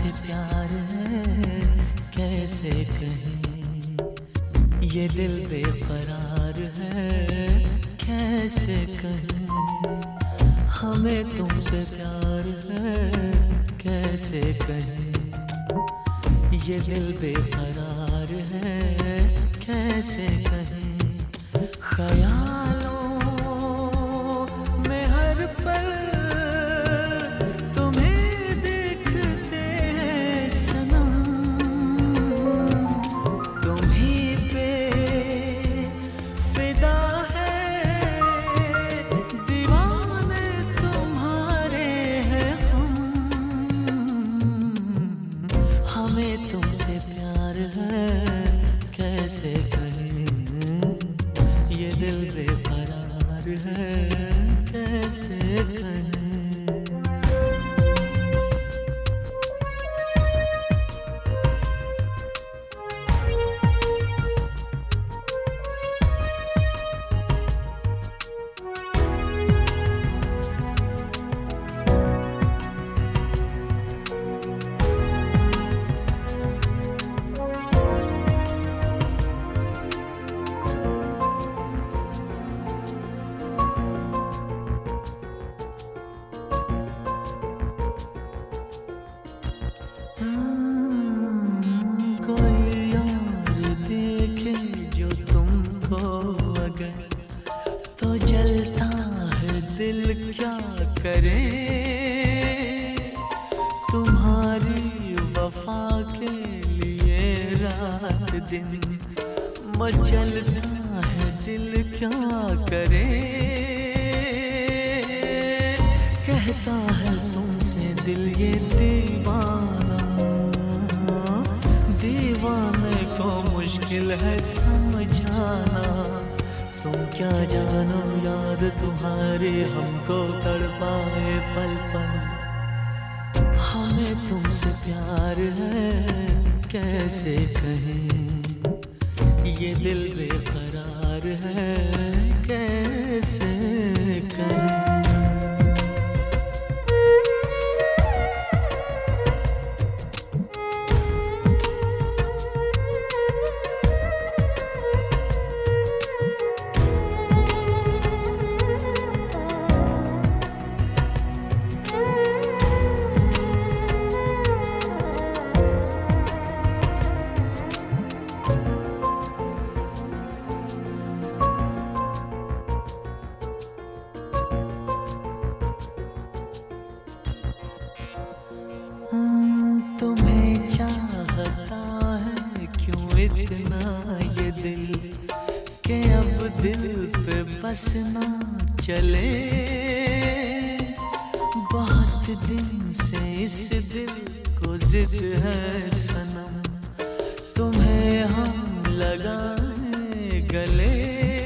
तुमसे प्यार है कैसे कहें, ये दिल बेकरार है कैसे कहें, हमें तुमसे प्यार है कैसे कहें, ये दिल बेकरार है कैसे कहें। ख्यालों में हर पल तुम्हें देखते हैं सनम, तुम्हीं पे फिदा है दीवाने तुम्हारे हैं हम, हमें तुमसे प्यार है कैसे कहें, ये दिल बेकरार है कैसे कहें। तो जलता है दिल क्या करे, तुम्हारी वफा के लिए रात दिन मचलता है दिल क्या करे, कहता है तुमसे दिल ये दीवाना, दीवाने को मुश्किल है समझाना, तुम क्या जानो याद तुम्हारी हमको तड़पाए पल पल, हमें तुमसे प्यार है कैसे कहें, ये दिल बेकरार है कैसे कहें। तुम्हें चाहता है क्यों इतना ये दिल, के अब दिल पे बस ना चले, बहुत दिन से इस दिल को जिद है सनम, तुम्हें हम लगाए गले,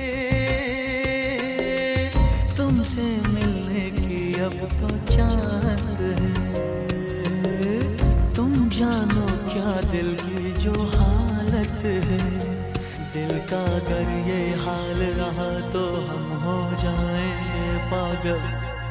तुमसे मिलने की अब तो चाहत है, तुम जानो क्या दिल की जो हालत है, दिल का अगर ये हाल रहा तो हम हो जाएंगे पागल,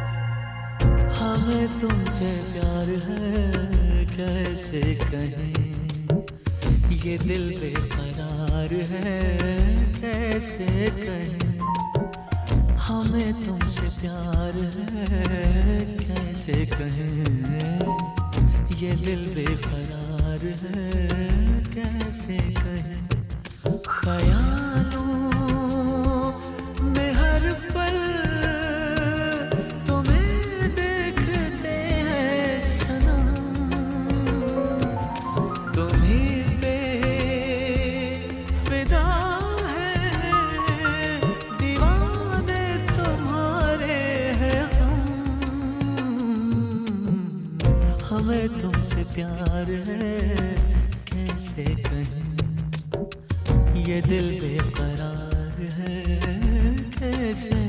हमें तुमसे प्यार है कैसे कहें, ये दिल बेकरार है कैसे कहें, हमें तुमसे प्यार है कैसे कहें, ये दिल बेकरार है कैसे कहें। ख्यालों में हर पल तुम्हें देखते हैं सनम, तुम्हीं पे फिदा है दीवाने तुम्हारे हैं हम, हमें तुमसे प्यार है कैसे कहें, ये दिल बेकरार है कैसे